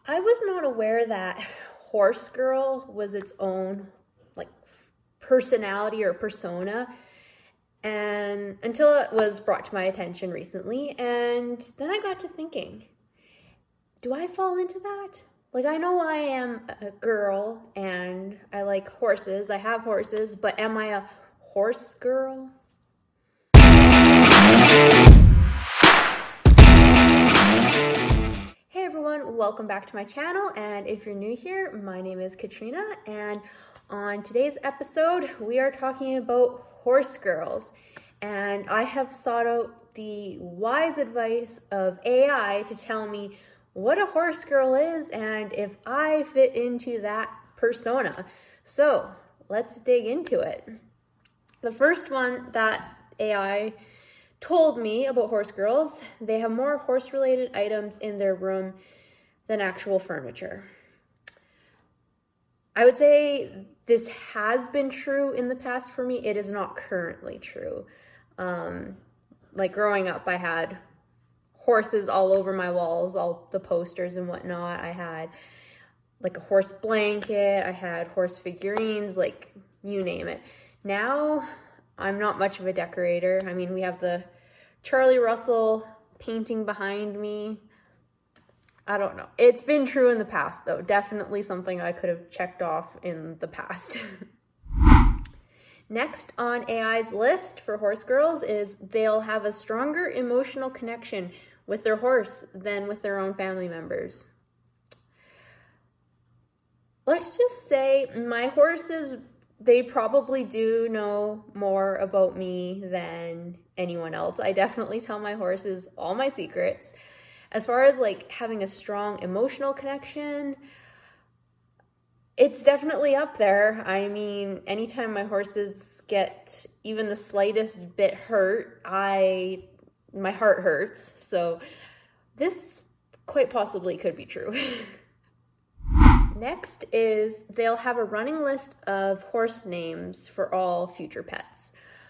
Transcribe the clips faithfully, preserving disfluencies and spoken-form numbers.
I was not aware that Horse Girl was its own like personality or persona, and until it was brought to my attention recently, and then I got to thinking, do I fall into that? Like, I know I am a girl and I like horses. I have horses, but am I a horse girl? Hey everyone, welcome back to my channel, and if you're new here, my name is Katrina, and on today's episode, we are talking about horse girls, and I have sought out the wise advice of A I to tell me what a horse girl is and if I fit into that persona. So let's dig into it. The first one that A I told me about horse girls, they have more horse-related items in their room than actual furniture. I would say this has been true in the past for me. It is not currently true. Um, like growing up, I had horses all over my walls, all the posters and whatnot. I had like a horse blanket. I had horse figurines, like you name it. Now, I'm not much of a decorator. I mean, we have the Charlie Russell painting behind me. I don't know. It's been true in the past, though. Definitely something I could have checked off in the past. Next on A I's list for horse girls is they'll have a stronger emotional connection with their horse than with their own family members. Let's just say my horses, they probably do know more about me than anyone else. I definitely tell my horses all my secrets. As far as like having a strong emotional connection, it's definitely up there. I mean, anytime my horses get even the slightest bit hurt, I my heart hurts. So this quite possibly could be true. Next is they'll have a running list of horse names for all future pets.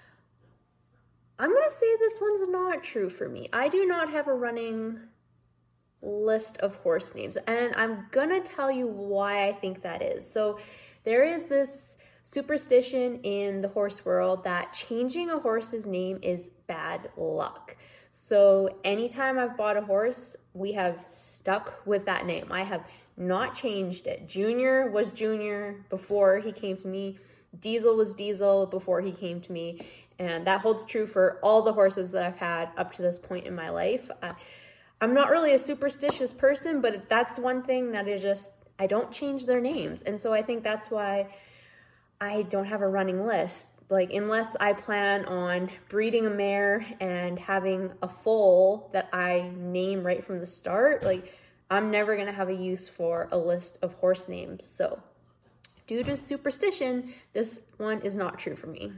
I'm gonna say this one's not true for me. I do not have a running list of horse names, and I'm gonna tell you why I think that is. So there is this superstition in the horse world that changing a horse's name is bad luck. So anytime I've bought a horse, we have stuck with that name. I have not changed it. Junior was Junior before he came to me. Diesel was Diesel before he came to me. And that holds true for all the horses that I've had up to this point in my life. Uh, I'm not really a superstitious person, but that's one thing that is just, I don't change their names. And so I think that's why I don't have a running list. Like, unless I plan on breeding a mare and having a foal that I name right from the start, like, I'm never going to have a use for a list of horse names. So due to superstition, this one is not true for me.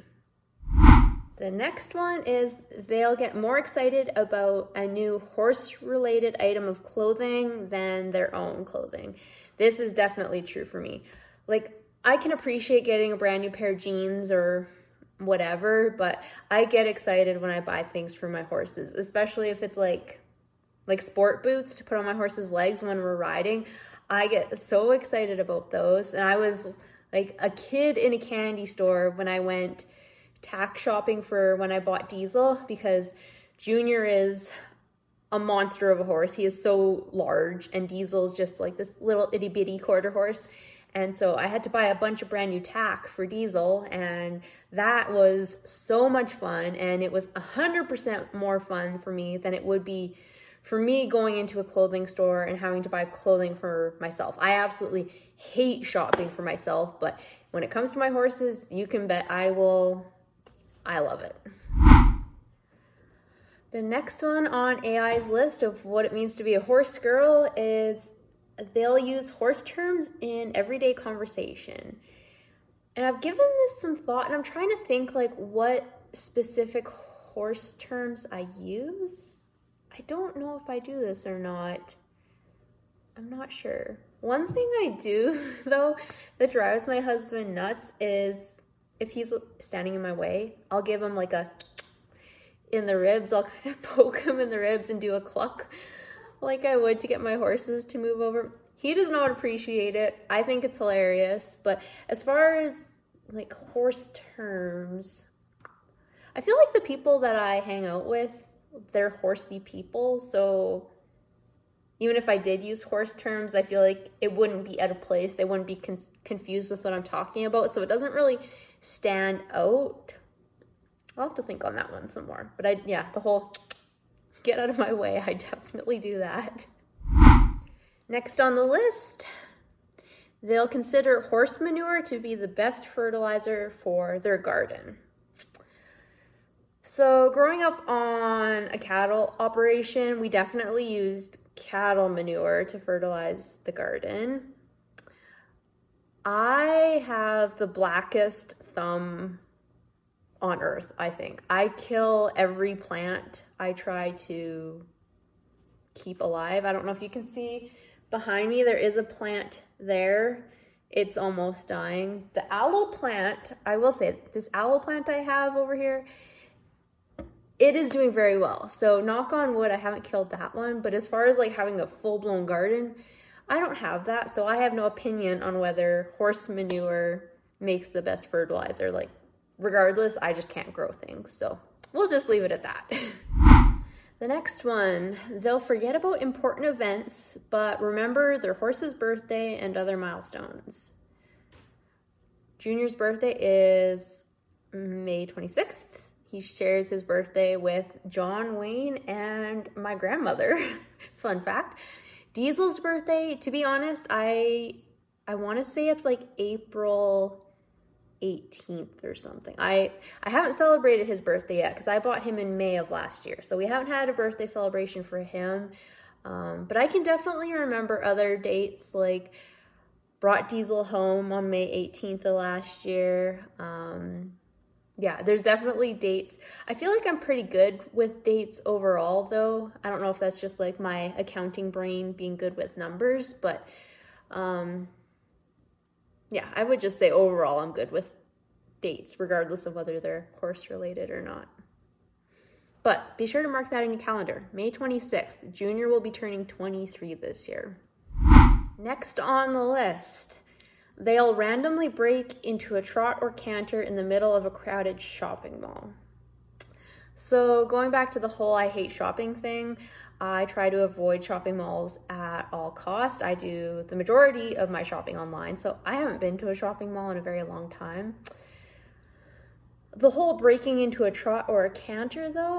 The next one is they'll get more excited about a new horse-related item of clothing than their own clothing. This is definitely true for me. Like, I can appreciate getting a brand new pair of jeans or whatever, but I get excited when I buy things for my horses, especially if it's like like sport boots to put on my horse's legs when we're riding. I get so excited about those. And I was like a kid in a candy store when I went tack shopping for when I bought Diesel, because Junior is a monster of a horse. He is so large, and Diesel is just like this little itty bitty quarter horse. And so I had to buy a bunch of brand new tack for Diesel, and that was so much fun. And it was one hundred percent more fun for me than it would be for me going into a clothing store and having to buy clothing for myself. I absolutely hate shopping for myself, but when it comes to my horses, you can bet I will, I love it. The next one on A I's list of what it means to be a horse girl is they'll use horse terms in everyday conversation. And I've given this some thought, and I'm trying to think like what specific horse terms I use. I don't know if I do this or not. I'm not sure. One thing I do, though, that drives my husband nuts is if he's standing in my way, I'll give him like a in the ribs. I'll kind of poke him in the ribs and do a cluck like I would to get my horses to move over. He does not appreciate it. I think it's hilarious. But as far as like horse terms, I feel like the people that I hang out with, they're horsey people. So even if I did use horse terms, I feel like it wouldn't be out of place. They wouldn't be con- confused with what I'm talking about. So it doesn't really stand out. I'll have to think on that one some more. But I, yeah, the whole get out of my way, I definitely do that. Next on the list, they'll consider horse manure to be the best fertilizer for their garden. So growing up on a cattle operation, we definitely used cattle manure to fertilize the garden. I have the blackest thumb on earth, I think. I kill every plant I try to keep alive. I don't know if you can see behind me, there is a plant there. It's almost dying. The aloe plant, I will say, this aloe plant I have over here, it is doing very well. So knock on wood, I haven't killed that one. But as far as like having a full-blown garden, I don't have that. So I have no opinion on whether horse manure makes the best fertilizer. Like regardless, I just can't grow things. So we'll just leave it at that. The next one, they'll forget about important events, but remember their horse's birthday and other milestones. Junior's birthday is May twenty-sixth. He shares his birthday with John Wayne and my grandmother. Fun fact. Diesel's birthday, to be honest, I I want to say it's like April eighteenth or something. I, I haven't celebrated his birthday yet because I bought him in May of last year. So we haven't had a birthday celebration for him. Um, but I can definitely remember other dates, like brought Diesel home on May eighteenth of last year. Um, yeah, there's definitely dates. I feel like I'm pretty good with dates overall though. I don't know if that's just like my accounting brain being good with numbers, but um, yeah, I would just say overall I'm good with dates, regardless of whether they're horse related or not. But be sure to mark that in your calendar. May twenty-sixth, Junior will be turning twenty-three this year. Next on the list, they'll randomly break into a trot or canter in the middle of a crowded shopping mall. So going back to the whole I hate shopping thing, I try to avoid shopping malls at all costs. I do the majority of my shopping online, so I haven't been to a shopping mall in a very long time. The whole breaking into a trot or a canter though,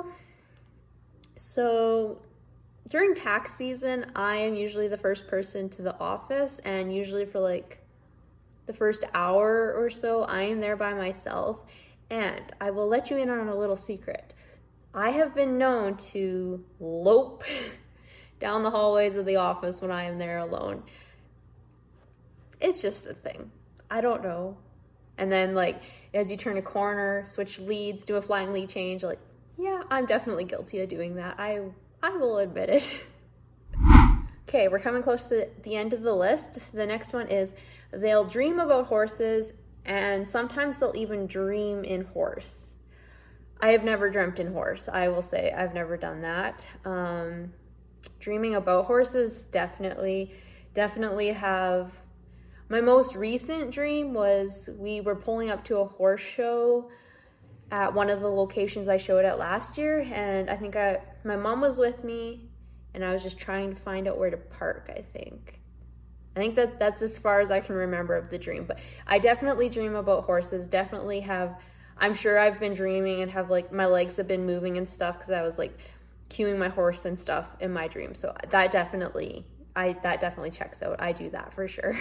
so during tax season, I am usually the first person to the office, and usually for like the first hour or so, I am there by myself. And I will let you in on a little secret. I have been known to lope down the hallways of the office when I am there alone. It's just a thing. I don't know. And then like, as you turn a corner, switch leads, do a flying lead change, like, yeah, I'm definitely guilty of doing that. I, I will admit it. Okay, we're coming close to the end of the list. The next one is they'll dream about horses, and sometimes they'll even dream in horse. I have never dreamt in horse. I will say I've never done that. Um, dreaming about horses, definitely, definitely have. My most recent dream was we were pulling up to a horse show at one of the locations I showed at last year, and I think I, my mom was with me, and I was just trying to find out where to park, I think. I think that that's as far as I can remember of the dream, but I definitely dream about horses, definitely have, I'm sure I've been dreaming and have like, my legs have been moving and stuff because I was like cueing my horse and stuff in my dream. So that definitely, I that definitely checks out. I do that for sure.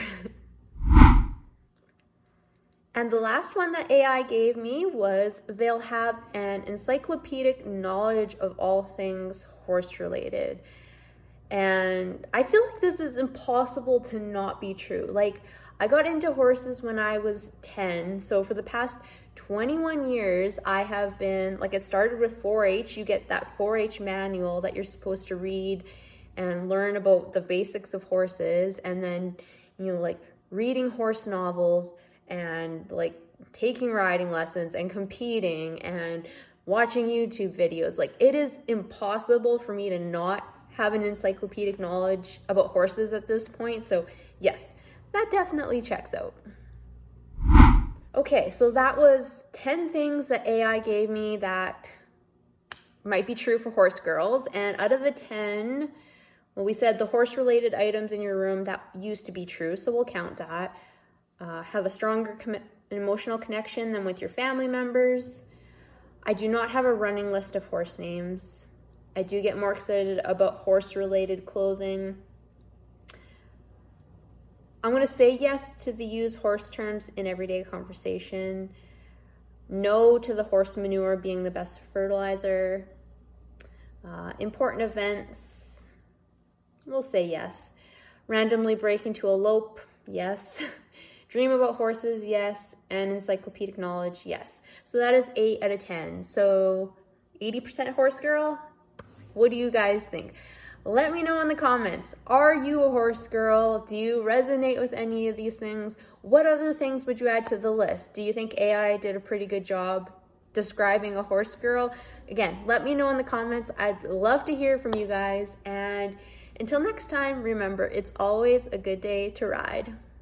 And the last one that A I gave me was they'll have an encyclopedic knowledge of all things horse related. And I feel like this is impossible to not be true. Like, I got into horses when I was ten. So for the past twenty-one years, I have been, like, it started with four H. You get that four H manual that you're supposed to read and learn about the basics of horses. And then, you know, like reading horse novels and like taking riding lessons and competing and watching YouTube videos. Like, it is impossible for me to not have an encyclopedic knowledge about horses at this point. So yes, that definitely checks out. Okay, so that was ten things that A I gave me that might be true for horse girls. And out of the ten, well, we said the horse-related items in your room, that used to be true, so we'll count that. Uh, have a stronger com- emotional connection than with your family members. I do not have a running list of horse names. I do get more excited about horse-related clothing. I'm going to say yes to the use horse terms in everyday conversation. No to the horse manure being the best fertilizer. Uh, important events, we'll say yes. Randomly break into a lope, yes. Dream about horses, yes. And encyclopedic knowledge, yes. So that is eight out of ten. So eighty percent horse girl? What do you guys think? Let me know in the comments. Are you a horse girl? Do you resonate with any of these things? What other things would you add to the list? Do you think A I did a pretty good job describing a horse girl? Again, let me know in the comments. I'd love to hear from you guys. And until next time, remember, it's always a good day to ride.